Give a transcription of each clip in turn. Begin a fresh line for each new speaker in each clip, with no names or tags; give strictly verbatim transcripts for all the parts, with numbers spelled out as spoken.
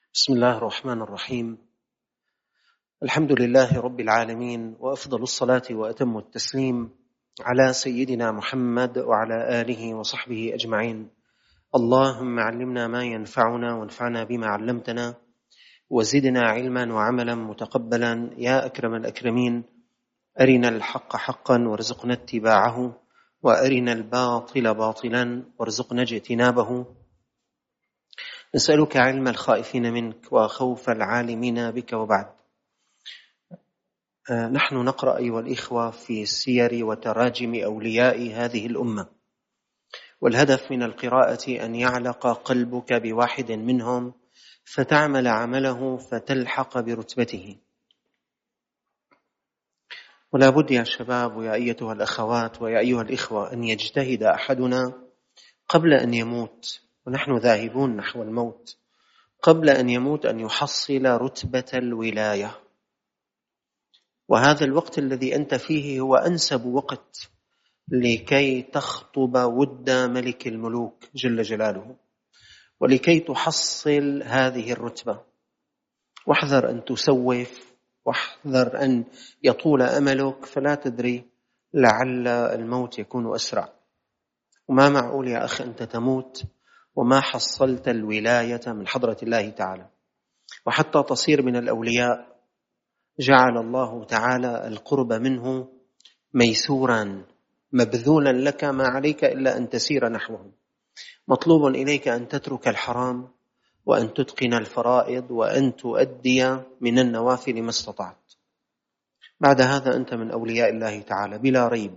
بسم الله الرحمن الرحيم. الحمد لله رب العالمين، وأفضل الصلاة وأتم التسليم على سيدنا محمد وعلى آله وصحبه أجمعين. اللهم علمنا ما ينفعنا وانفعنا بما علمتنا وزدنا علما وعملا متقبلا يا أكرم الأكرمين. أرنا الحق حقا وارزقنا اتباعه، وأرنا الباطل باطلا وارزقنا اجتنابه. نسألك علم الخائفين منك وخوف العالمين بك. وبعد، نحن نقرأ أيها الإخوة في سير وتراجم أولياء هذه الأمة، والهدف من القراءة أن يعلق قلبك بواحد منهم فتعمل عمله فتلحق برتبته. ولا بد يا شباب ويا أيتها الأخوات ويا أيها الإخوة أن يجتهد أحدنا قبل أن يموت، ونحن ذاهبون نحو الموت، قبل أن يموت أن يحصل رتبة الولاية. وهذا الوقت الذي أنت فيه هو أنسب وقت لكي تخطب ود ملك الملوك جل جلاله، ولكي تحصل هذه الرتبة. واحذر أن تسوف، واحذر أن يطول أملك، فلا تدري لعل الموت يكون أسرع. وما معقول يا أخي أنت تموت وما حصلت الولاية من حضرة الله تعالى. وحتى تصير من الأولياء جعل الله تعالى القرب منه ميسورا مبذولا لك، ما عليك إلا أن تسير نحوه. مطلوب إليك أن تترك الحرام، وأن تتقن الفرائض، وأن تؤدي من النوافل ما استطعت. بعد هذا أنت من أولياء الله تعالى بلا ريب،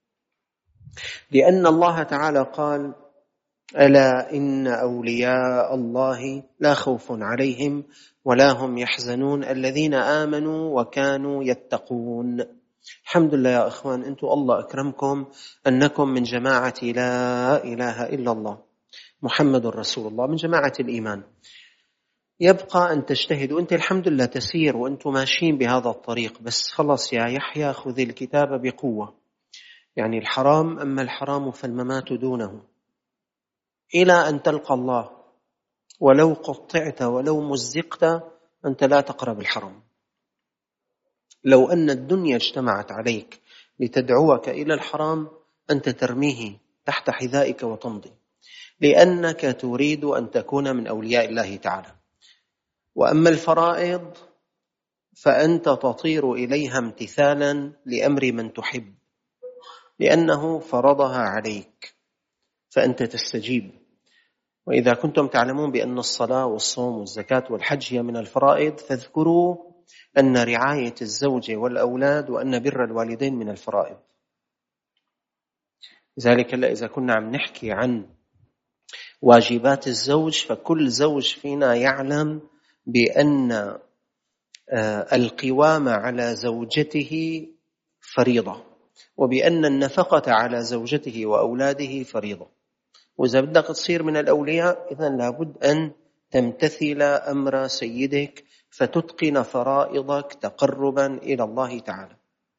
لأن الله تعالى قال: ألا إن أولياء الله لا خوف عليهم ولا هم يحزنون الذين آمنوا وكانوا يتقون. الحمد لله يا أخوان، أنتم الله أكرمكم أنكم من جماعة لا إله إلا الله محمد رسول الله، من جماعة الإيمان. يبقى أن تجتهدوا. أنت الحمد لله تسير وأنتم ماشيين بهذا الطريق، بس خلص يا يحيى خذ الكتاب بقوة. يعني الحرام، أما الحرام فالممات دونه، إلى أن تلقى الله. ولو قطعت ولو مزقت أنت لا تقرب الحرام. لو أن الدنيا اجتمعت عليك لتدعوك إلى الحرام أنت ترميه تحت حذائك وتمضي، لأنك تريد أن تكون من أولياء الله تعالى. وأما الفرائض فأنت تطير إليها امتثالا لأمر من تحب، لأنه فرضها عليك فأنت تستجيب. وإذا كنتم تعلمون بأن الصلاة والصوم والزكاة والحج هي من الفرائض، فاذكروا أن رعاية الزوج والأولاد وأن بر الوالدين من الفرائض. لذلك إذا كنا عم نحكي عن واجبات الزوج، فكل زوج فينا يعلم بأن القوام على زوجته فريضة، وبأن النفقة على زوجته وأولاده فريضة. وإذا بدك تصير من الأولياء إذن لابد أن تمتثل أمر سيدك فتتقن فرائضك تقربا إلى الله تعالى.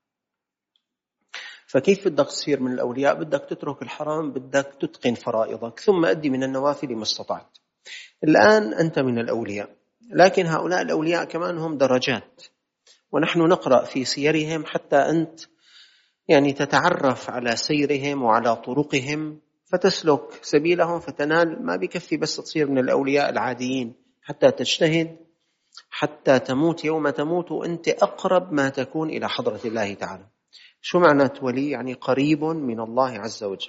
فكيف بدك تصير من الأولياء؟ بدك تترك الحرام، بدك تتقن فرائضك، ثم أدي من النوافل ما استطعت. الآن أنت من الأولياء، لكن هؤلاء الأولياء كمان هم درجات، ونحن نقرأ في سيرهم حتى أنت يعني تتعرف على سيرهم وعلى طرقهم فتسلك سبيلهم فتنال. ما بكفي بس تصير من الأولياء العاديين، حتى تجتهد حتى تموت يوم تموت وأنت أقرب ما تكون إلى حضرة الله تعالى. شو معنى ولي؟ يعني قريب من الله عز وجل.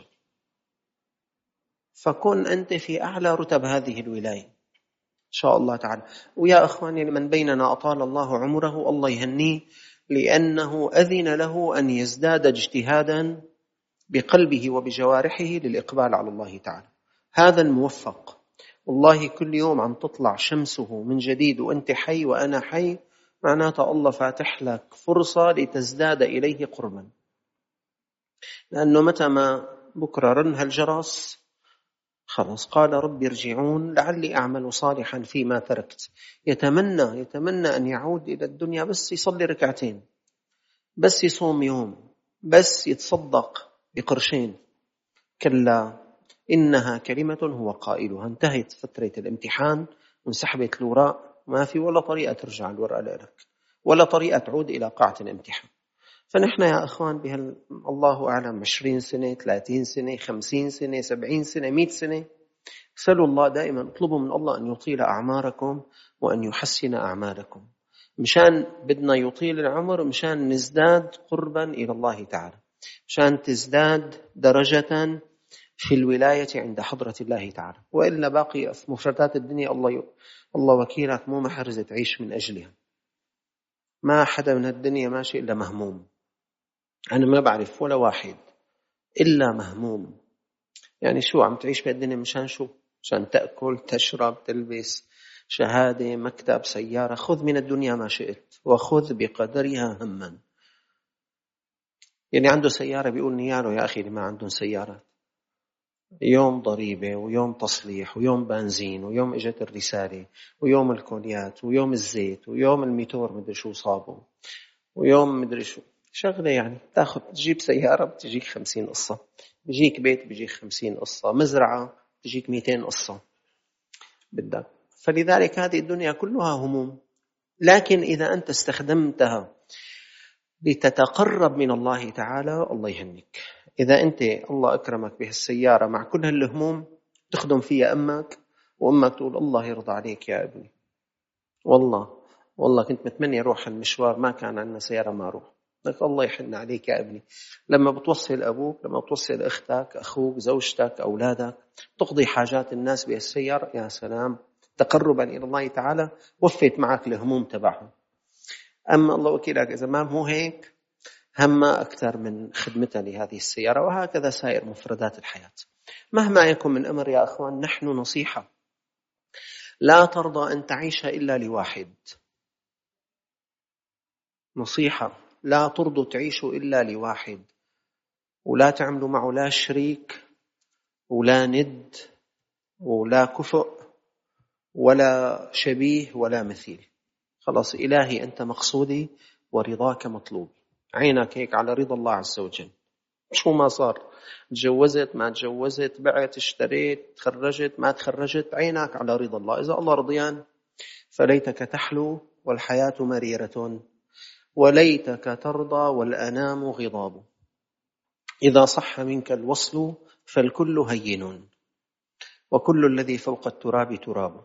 فكن أنت في أعلى رتب هذه الولاية إن شاء الله تعالى. ويا أخواني من بيننا أطال الله عمره الله يهنيه، لأنه أذن له أن يزداد اجتهادا بقلبه وبجوارحه للإقبال على الله تعالى. هذا الموفق والله كل يوم عم تطلع شمسه من جديد وأنت حي وأنا حي، معناته الله فاتح لك فرصة لتزداد إليه قربا. لأنه متى ما بكرة رن هالجرس خلاص قال رب ارجعون لعلي أعمل صالحا فيما تركت. يتمنى يتمنى أن يعود إلى الدنيا بس يصلي ركعتين، بس يصوم يوم، بس يتصدق بقرشين. كلا إنها كلمة هو قائلها. انتهت فترة الامتحان وانسحبت الوراء، ما في ولا طريقة ترجع الورقة لك، ولا طريقة تعود إلى قاعة الامتحان. فنحن يا أخوان بهال الله أعلم عشرين سنة، ثلاثين سنة، خمسين سنة، سبعين سنة، مئة سنة، سألوا الله دائما، اطلبوا من الله أن يطيل أعماركم وأن يحسن أعمالكم. مشان بدنا يطيل العمر، مشان نزداد قربا إلى الله تعالى، مشان تزداد درجة في الولاية عند حضرة الله تعالى. وإلا باقي مفردات الدنيا الله ي... الله وكيلك مو محرزة تعيش من أجلها. ما حدا من الدنيا ماشي إلا مهموم. أنا ما بعرف ولا واحد إلا مهموم. يعني شو عم تعيش بالدنيا مشان شو؟ مشان تأكل، تشرب، تلبس، شهادة، مكتب، سيارة. خذ من الدنيا ما شئت وخذ بقدرها هما. يعني عنده سيارة بيقول نياله يا أخي اللي ما عندهم سيارات، يوم ضريبة ويوم تصليح ويوم بنزين ويوم إجت الرسالة ويوم الكوليات ويوم الزيت ويوم الميتور مدري شو صابه ويوم مدري شو شغلة. يعني تاخذ تجيب سيارة بتجيك خمسين قصة، بيجيك بيت بيجيك خمسين قصة، مزرعة بيجيك مئتين قصة بدك. فلذلك هذه الدنيا كلها هموم. لكن إذا أنت استخدمتها لتتقرب من الله تعالى الله يهنيك. إذا أنت الله أكرمك بهالسيارة مع كل هالهموم تخدم فيها أمك، وأمك تقول الله يرضى عليك يا ابني، والله والله كنت متمنى أروح المشوار ما كان عندنا سيارة ما أروح، لك الله يحن عليك يا ابني. لما بتوصل أبوك، لما بتوصل أختك، أخوك، زوجتك، أولادك، تقضي حاجات الناس بهالسيارة، يا سلام، تقربا إلى الله تعالى وفيت معك الهموم تبعهم. أما الله وكيلك إذا ما هو هيك، هم أكثر من خدمتها لهذه السيارة. وهكذا سائر مفردات الحياة. مهما يكن من أمر يا أخوان، نحن نصيحة لا ترضى أن تعيش إلا لواحد. نصيحة لا ترضوا تعيشوا إلا لواحد، ولا تعملوا معه لا شريك ولا ند ولا كفؤ ولا شبيه ولا مثيل. خلاص إلهي أنت مقصودي ورضاك مطلوب. عينك هيك على رضا الله عز وجل، شو ما صار، تجوزت ما تجوزت، بعت اشتريت، تخرجت ما تخرجت، عينك على رضا الله. إذا الله رضيان فليتك تحلو والحياة مريرة، وليتك ترضى والأنام غضاب. إذا صح منك الوصل فالكل هين، وكل الذي فوق التراب تراب.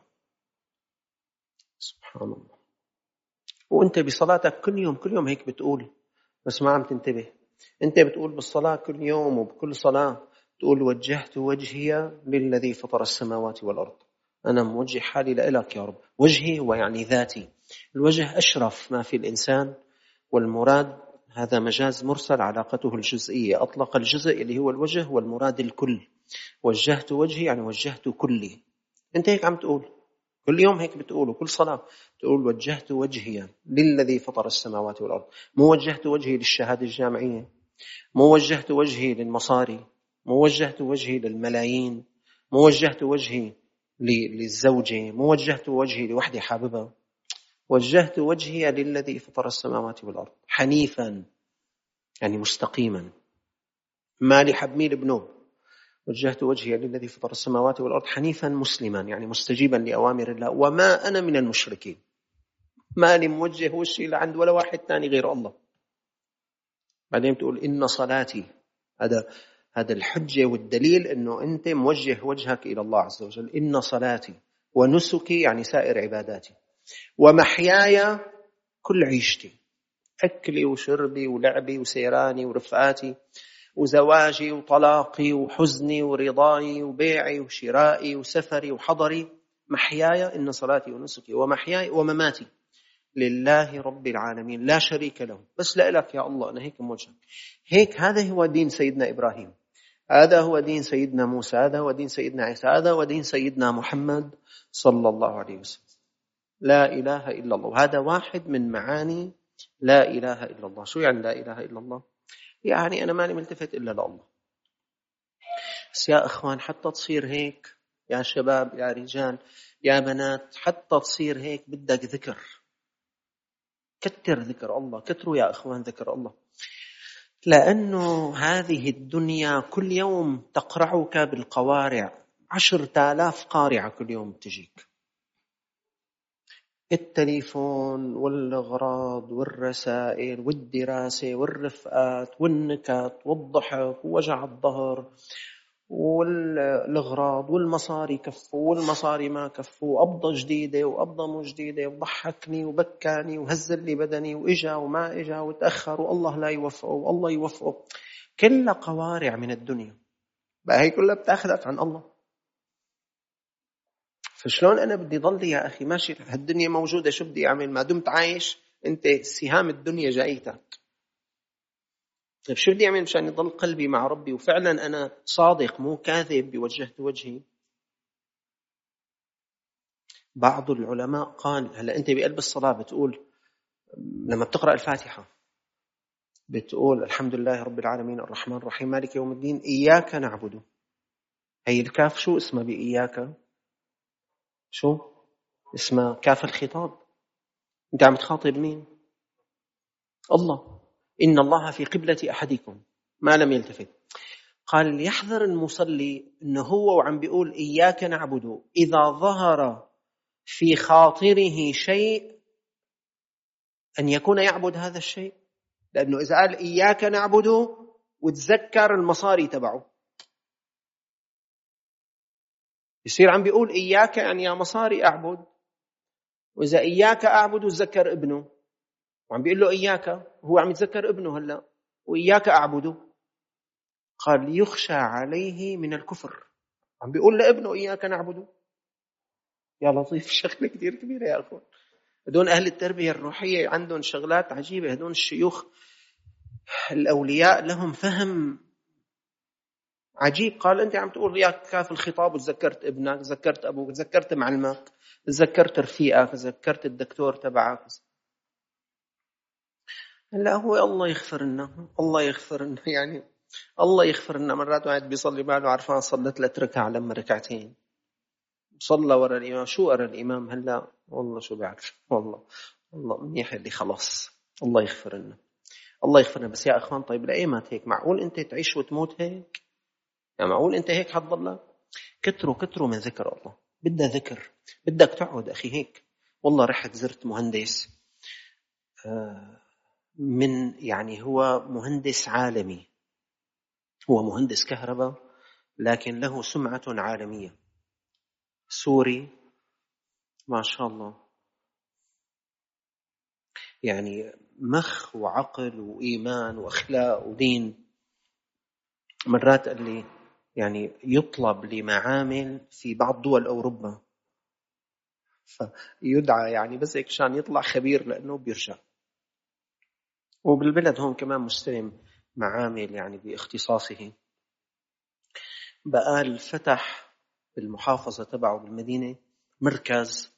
سبحان الله. وانت بصلاتك كل يوم كل يوم هيك بتقول، بس ما عم تنتبه. انت بتقول بالصلاة كل يوم وبكل صلاة تقول وجهت وجهي للذي فطر السماوات والأرض. أنا موجه حالي لإلك يا رب. وجهي هو يعني ذاتي. الوجه أشرف ما في الإنسان، والمراد هذا مجاز مرسل علاقته الجزئية. أطلق الجزء اللي هو الوجه والمراد الكل. وجهت وجهي يعني وجهت كلي. انت هيك عم تقول كل يوم، هيك بتقول وكل صلاة تقول وجهت وجهي للذي فطر السماوات والأرض. مو وجهت وجهي للشهادة الجامعية، مو وجهت وجهي للمصاري، مو وجهت وجهي للملايين، مو وجهت وجهي للزوجة، مو وجهت وجهي لوحدي حاببها. وجهت وجهي للذي فطر السماوات والأرض حنيفا يعني مستقيما، ما لحبميل ابنه. وجهت وجهي للذي فطر السماوات والأرض حنيفا مسلما يعني مستجيبا لأوامر الله، وما أنا من المشركين. ما لي موجه وجهي لعند ولا واحد تاني غير الله. بعدين تقول إن صلاتي، هذا هذا الحجة والدليل أنه أنت موجه وجهك إلى الله عز وجل. إن صلاتي ونسكي يعني سائر عباداتي، ومحياي كل عيشتي، أكلي وشربي ولعبي وسيراني ورفقاتي وزواجي وطلاقي وحزني ورضاي وبيعي وشرائي وسفري وحضري، محياي إن صلاتي ونسكي ومحياي ومماتي لله رب العالمين لا شريك له. بس لك يا الله، أنا هيك موجهك. هيك هذا هو دين سيدنا إبراهيم، هذا هو دين سيدنا موسى، هذا هو دين سيدنا عيسى، هذا هو دين سيدنا محمد صلى الله عليه وسلم. لا إله إلا الله. وهذا واحد من معاني لا إله إلا الله. شو يعني لا إله إلا الله؟ يعني أنا ماني ملتفت إلا لله. بس يا أخوان حتى تصير هيك، يا شباب يا رجال يا بنات، حتى تصير هيك بدك ذكر. كتر ذكر الله، كتروا يا أخوان ذكر الله، لأنه هذه الدنيا كل يوم تقرعك بالقوارع. عشر تالاف قارعة كل يوم تجيك. التليفون والأغراض والرسائل والدراسة والرفقات والنكت والضحك ووجع الظهر والأغراض والمصاري كفوا والمصاري ما كفوا، وقبضة جديدة وقبضة مو جديدة، وضحكني وبكاني وهزل لي بدني وإجا وما إجا وتأخر والله لا يوفقه والله يوفقه. كلها قوارع من الدنيا، بقى هي كلها بتاخذك عن الله. فشلون أنا بدي ضل يا أخي ماشي هالدنيا موجودة، شو بدي أعمل ما دمت عايش؟ أنت سهام الدنيا جايتك. طيب شو بدي أعمل مشان يضل قلبي مع ربي وفعلا أنا صادق مو كاذب بوجهت وجهي؟ بعض العلماء قال هلا أنت بقلب الصلاة بتقول لما بتقرأ الفاتحة بتقول الحمد لله رب العالمين الرحمن الرحيم مالك يوم الدين إياك نعبد. هي الكاف شو اسمها بإياك؟ شو اسمها؟ كاف الخطاب. أنت عم تخاطب مين؟ الله. إن الله في قبلة أحدكم ما لم يلتفت. قال يحذر المصلي إنه هو وعم بيقول إياك نعبد إذا ظهر في خاطره شيء أن يكون يعبد هذا الشيء، لأنه إذا قال إياك نعبد وتذكر المصاري تبعه يصير عم بيقول إياك يعني يا مصاري أعبد، وإذا إياك أعبد وتذكر ابنه وعم بيقول له إياك هو عم يتذكر ابنه هلأ وإياك أعبده. قال يخشى عليه من الكفر، عم بيقول لابنه إياك نعبده. يا لطيف شغلة كتير كبيرة يا أخوان. هدول أهل التربية الروحية عندهم شغلات عجيبة. هدول الشيوخ الأولياء لهم فهم عجيب. قال أنت عم تقول يا كاف الخطاب وتذكرت ابنك، تذكرت أبوك، تذكرت معلمك، تذكرت رفيقك، تذكرت الدكتور تبعك. لا هو الله يغفر لنا، الله يغفر لنا يعني الله يغفر لنا. مرات واحد بيصلي باله عرفان صلت له ركعة لما ركعتين صلى ورا الإمام. شو ورا الإمام هلا؟ والله شو بعرف والله والله منيح اللي خلاص. الله يغفر لنا، الله يغفر لنا. بس يا أخوان طيب لأيمات هيك؟ معقول أنت تعيش وتموت هيك؟ يعني معقول أنت هيك حتضل؟ كتروا كتروا من ذكر الله. بدها ذكر، بدك تقعد أخي هيك. والله رحت زرت مهندس من يعني هو مهندس عالمي، هو مهندس كهرباء لكن له سمعة عالمية، سوري ما شاء الله، يعني مخ وعقل وإيمان وأخلاق ودين. مرات قال لي يعني يطلب لمعامل في بعض دول أوروبا فيدعى يعني بس هيك عشان يطلع خبير لأنه بيرجع. وبالبلد هون كمان مستلم معامل يعني باختصاصه. بقال فتح بالمحافظة تبعه بالمدينة مركز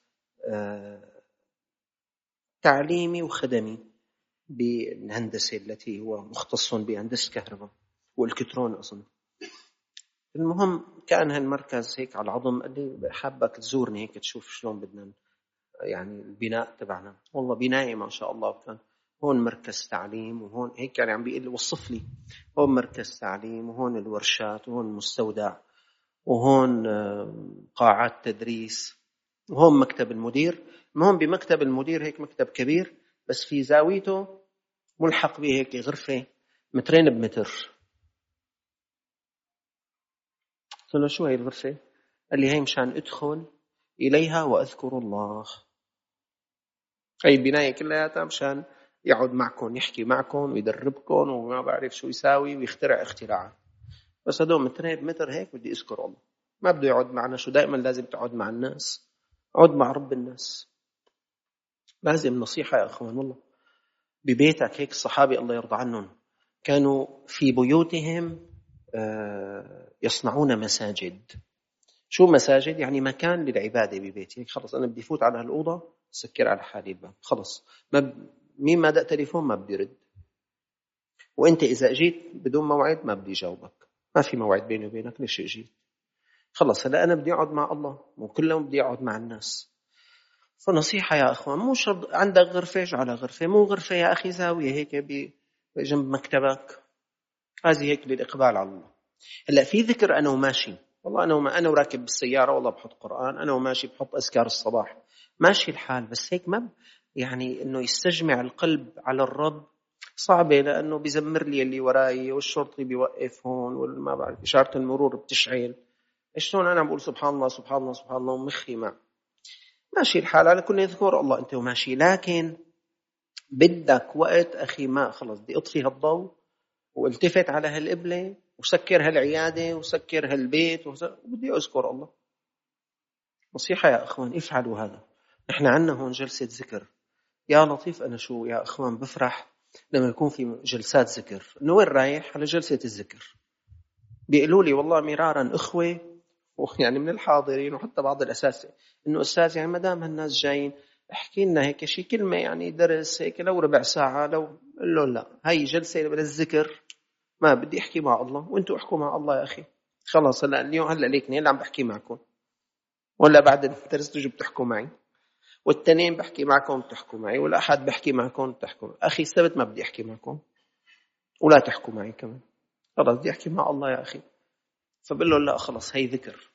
تعليمي وخدمي بالهندسة التي هو مختص بهندسة كهرباء والكترون أظن. المهم كان هالمركز هيك على العظم. قال لي حابك تزورني هيك تشوف شلون بدنا يعني البناء تبعنا. والله بناية ما شاء الله. كان هون مركز تعليم وهون هيك يعني عم بيقول لي وصف لي هون مركز تعليم وهون الورشات وهون المستودع وهون قاعات تدريس وهون مكتب المدير. المهم بمكتب المدير هيك مكتب كبير بس في زاويته ملحق به هيك غرفة مترين بمتر. قلت له شو هي الغرفة؟ قال لي هي مشان ادخل إليها وأذكر الله. هي البناية كلها مشان يقعد معكم يحكي معكم ويدربكم وما بعرف شو يساوي ويخترع اختراعات. بس هدول مترين بمتر هيك بدي أذكر الله. ما بده يقعد معنا. شو دائما لازم تقعد مع الناس؟ اقعد مع رب الناس. لازم. نصيحة يا أخوان والله ببيتك هيك. الصحابة الله يرضى عنهم كانوا في بيوتهم يصنعون مساجد. شو مساجد؟ يعني مكان للعبادة ببيتي. هيك خلص أنا بدي فوت على هالأوضة سكر على حالي الباب خلص. ما ب... مين ما دق تليفون ما بدي رد. وانت إذا أجيت بدون موعد ما بدي جاوبك. ما في موعد بيني وبينك ليش أجيت خلص. هلا أنا بدي أقعد مع الله وكلهم بدي أقعد مع الناس. فنصيحة يا أخوان مو شرط عندك غرفة على غرفة. مو غرفة يا أخي زاوية هيك بجنب مكتبك. هذه هيك للإقبال على الله. هلا في ذكر أنا وماشي. والله أنا وما أنا وراكب بالسيارة والله بحط قرآن. أنا وماشي بحط أذكار الصباح. ماشي الحال، بس هيك ما يعني إنه يستجمع القلب على الرب صعبة، لأنه بيزمر لي اللي وراي والشرطي بيوقف هون وما بعرف إشارة المرور بتشعل. شلون أنا بقول سبحان الله سبحان الله سبحان الله ومخي مع ماشي الحال على كل يذكر الله أنت وماشي، لكن بدك وقت أخي ما خلص بدي أطفي هالضوء والتفت على هالقبلة وسكر هالعيادة وسكر هالبيت وبدي أذكر الله. نصيحة يا أخوان افعلوا هذا. نحن عنا هون جلسة ذكر، يا لطيف أنا شو يا أخوان بفرح لما يكون في جلسات ذكر. إنه وين رايح؟ على جلسة الذكر. بيقولوا لي والله مرارا إخوة يعني من الحاضرين وحتى بعض الأساتذة إنه أستاذ يعني ما دام هالناس جايين احكي لنا هيك شي كلمة يعني درس هيك لو ربع ساعة لو. قل له لا، هاي جلسة للذكر، ما بدي أحكي مع الله وأنتوا احكوا مع الله يا أخي. خلاص هلا اليوم هلا ليكني هلا عم بحكي معكم، ولا بعد الدرس تجوا بتحكوا معي، والتنين بحكي معكم بتحكوا معي، والأحد بحكي معكم بتحكوا. أخي السبت ما بدي أحكي معكم ولا تحكوا معي كمان، خلاص بدي أحكي مع الله يا أخي. فبقول له لا خلاص هي ذكر.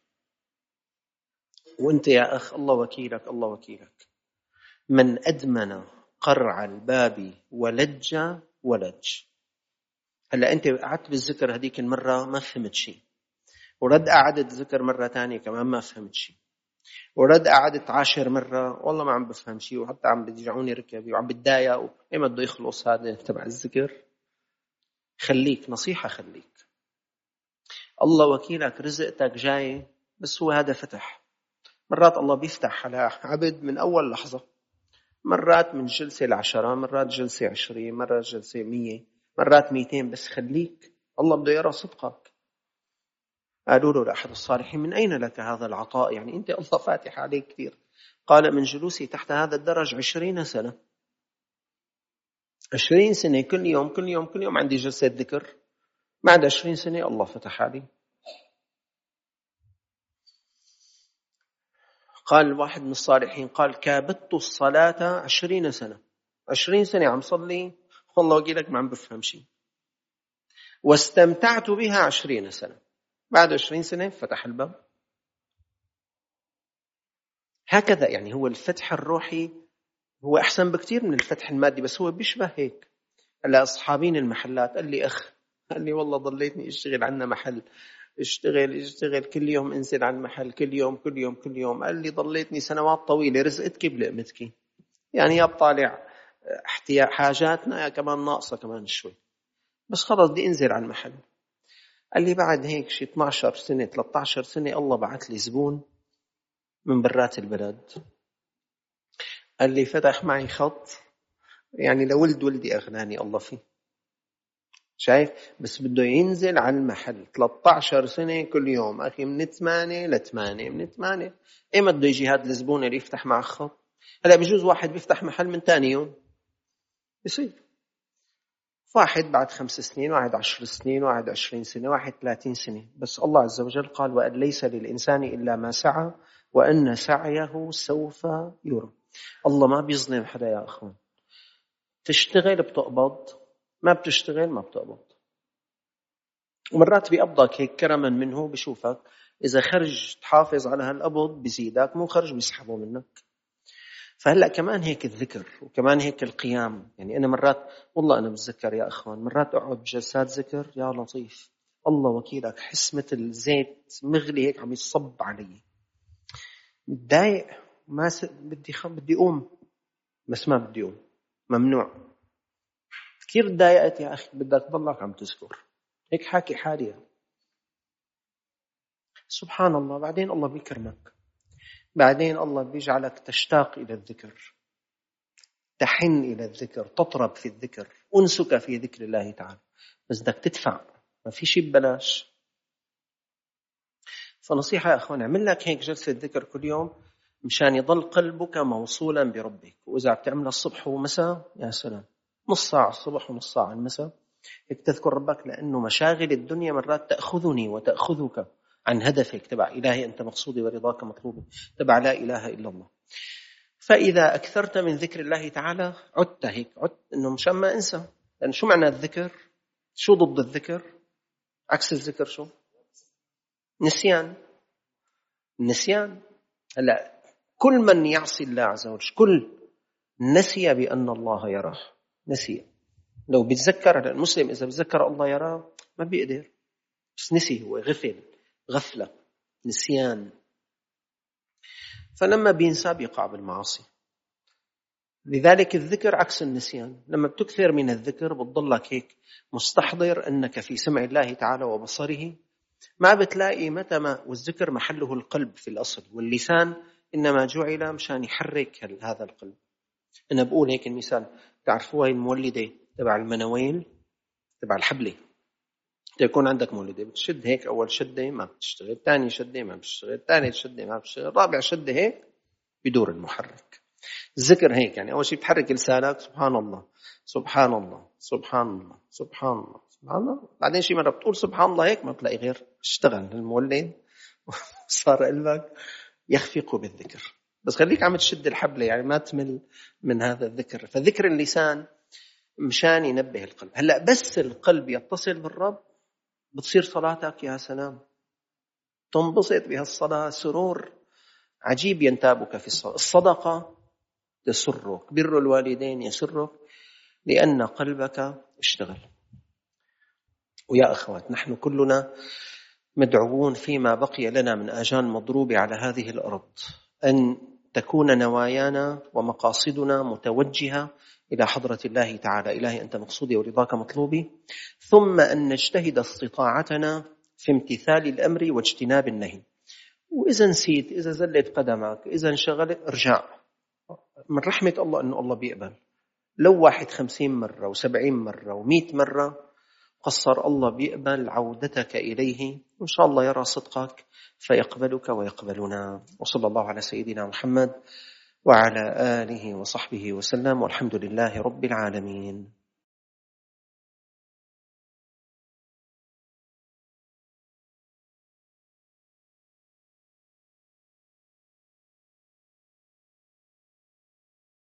وانت يا أخ الله وكيلك الله وكيلك، من أدمن قرع الباب ولج ولج. هلا أنت قعدت بالذكر هذيك المرة ما فهمت شيء، ورد قعدت ذكر مرة تانية كمان ما فهمت شيء، ورد قعدت عاشر مرة والله ما عم بفهم شيء، وحتى عم بيرجعوني ركبي وعم بتضايق. ايه ما بده يخلص هذا تبع الذكر؟ خليك نصيحة، خليك الله وكيلك رزقتك جاي، بس هو هذا فتح. مرات الله بيفتح على عبد من أول لحظة، مرات من جلسة العشرة، مرات جلسة عشرين، مرات جلسة مية، مرات ميتين، بس خليك الله بده يرى صدقك. قالوا له لأحد الصالحين من أين لك هذا العطاء؟ يعني أنت الله فاتح عليك كثير. قال من جلوسي تحت هذا الدرج عشرين سنة. عشرين سنة كل يوم كل يوم كل يوم عندي جلسة ذكر، بعد عشرين سنة الله فتح علي. قال واحد من الصالحين قال كابدت الصلاة عشرين سنة، عشرين سنة عم صلي والله وكيلك ما عم بفهم شيء، واستمتعت بها عشرين سنة، بعد عشرين سنة فتح الباب. هكذا يعني هو الفتح الروحي هو أحسن بكتير من الفتح المادي، بس هو بيشبه هيك. هلا أصحابين المحلات قال لي أخ، قال لي والله ضليتني أشتغل عنا محل، اشتغل اشتغل كل يوم انزل على المحل كل يوم كل يوم كل يوم. قال لي ضليتني سنوات طويلة رزقتك بلقمتك، يعني يا بطالع احتياج حاجاتنا يا كمان ناقصة كمان شوي، بس خلاص بدي انزل على المحل. قال لي بعد هيك شي اثني عشر سنة ثلاثة عشر سنة الله بعث لي زبون من برات البلد، قال لي فتح معي خط يعني لولد ولدي أغناني الله فيه. شايف؟ بس بده ينزل على المحل ثلاثة عشر سنة كل يوم أخي، من ثمانية لثمانية من ثمانية. إيه ما بده يجي هذا الزبون اللي يفتح مع خط؟ هلا بيجوز واحد بيفتح محل من تاني يوم يصير، واحد بعد خمس سنين، واحد عشر سنين، واحد عشرين سنة، واحد ثلاثين سنة. بس الله عز وجل قال وأن ليس للإنسان إلا ما سعى وأن سعيه سوف يرى. الله ما بيظلم حدا يا أخوان. تشتغل بتقبض، ما بتشتغل ما بتقبض. ومرات بيقبضك هيك كرما منه، بشوفك إذا خرج تحافظ على هالقبض بزيدك، مو خرج بيسحبه منك. فهلأ كمان هيك الذكر وكمان هيك القيام. يعني أنا مرات والله أنا بتذكر يا أخوان مرات أقعد بجلسات ذكر يا لطيف الله وكيلك حس مثل زيت مغلي هيك عم يصب علي، متضايق ما س... بدي خ... بدي أقوم بس ما بدي أقوم، ممنوع. كثير تضايقت يا أخي، بدك تضلك عم تذكر هيك حاكي حالي. سبحان الله. بعدين الله بيكرمك، بعدين الله بيجعلك تشتاق إلى الذكر، تحن إلى الذكر، تطرب في الذكر، أنسك في ذكر الله تعالى، بس بدك تدفع، ما في شيء ببلاش. فنصيحة يا أخوان اعمل لك هيك جلسة ذكر كل يوم مشان يضل قلبك موصولا بربك. وإذا بتعمل الصبح ومساء يا سلام، نص ساعة الصبح ونص ساعة المساء هيك تذكر ربك، لأنه مشاغل الدنيا مرات تأخذني وتأخذك عن هدفك تبع إلهي أنت مقصودي ورضاك مطلوبي تبع لا إله إلا الله. فإذا أكثرت من ذكر الله تعالى عدت هيك، عدت إنه مشان ما أنسى. لأن شو معنى الذكر؟ شو ضد الذكر؟ عكس الذكر شو؟ نسيان. النسيان. هلا كل من يعصي الله عز وجل، كل نسي بأن الله يراه، نسي. لو بيتذكر المسلم، إذا بيتذكر الله يراه ما بيقدر، بس نسي، هو غفل، غفلة، نسيان. فلما بينسى بيقع بالمعاصي. لذلك الذكر عكس النسيان. لما بتكثر من الذكر بتضلك هيك مستحضر أنك في سمع الله تعالى وبصره، ما بتلاقي متى ما. والذكر محله القلب في الأصل، واللسان إنما جعل مشان يحرك هذا القلب. أنا بقول هيك المثال، تعرفوا هاي المولدة تبع المنويل تبع الحبلة، يكون عندك مولدة بتشد هيك، أول شدة ما بتشتغل، ثاني شدة ما بتشتغل، ثالث شدة ما بتشتغل، رابع شدة هيك بدور المحرك. الذكر هيك، يعني أول شيء بتحرك لسانك سبحان الله سبحان الله سبحان الله سبحان الله سبحان الله، بعدين شيء مرة بتقول سبحان الله هيك ما بتلاقي غير اشتغل المولد وصار قلبك يخفق بالذكر. بس خليك عم تشد الحبلة، يعني ما تمل من هذا الذكر. فذكر اللسان مشان ينبه القلب. هلأ بس القلب يتصل بالرب بتصير صلاتك يا سلام، تنبسط بهالصلاة سرور عجيب ينتابك في الصلاة. الصدقة تسرك، بر الوالدين يسرك، لأن قلبك اشتغل. ويا أخوات، نحن كلنا مدعوون فيما بقي لنا من آجال مضروبة على هذه الأرض أن تكون نوايانا ومقاصدنا متوجهة إلى حضرة الله تعالى. إلهي أنت مقصودي ورضاك مطلوبي، ثم أن نجتهد استطاعتنا في امتثال الأمر واجتناب النهي. وإذا نسيت، إذا زلت قدمك، إذا انشغلت، ارجع. من رحمة الله أن الله بيقبل. لو واحد خمسين مرة وسبعين مرة ومئة مرة قصر، الله بيقبل عودتك إليه، وإن شاء الله يرى صدقك فيقبلك ويقبلنا. وصلى الله على سيدنا محمد وعلى آله وصحبه وسلم، والحمد لله رب العالمين.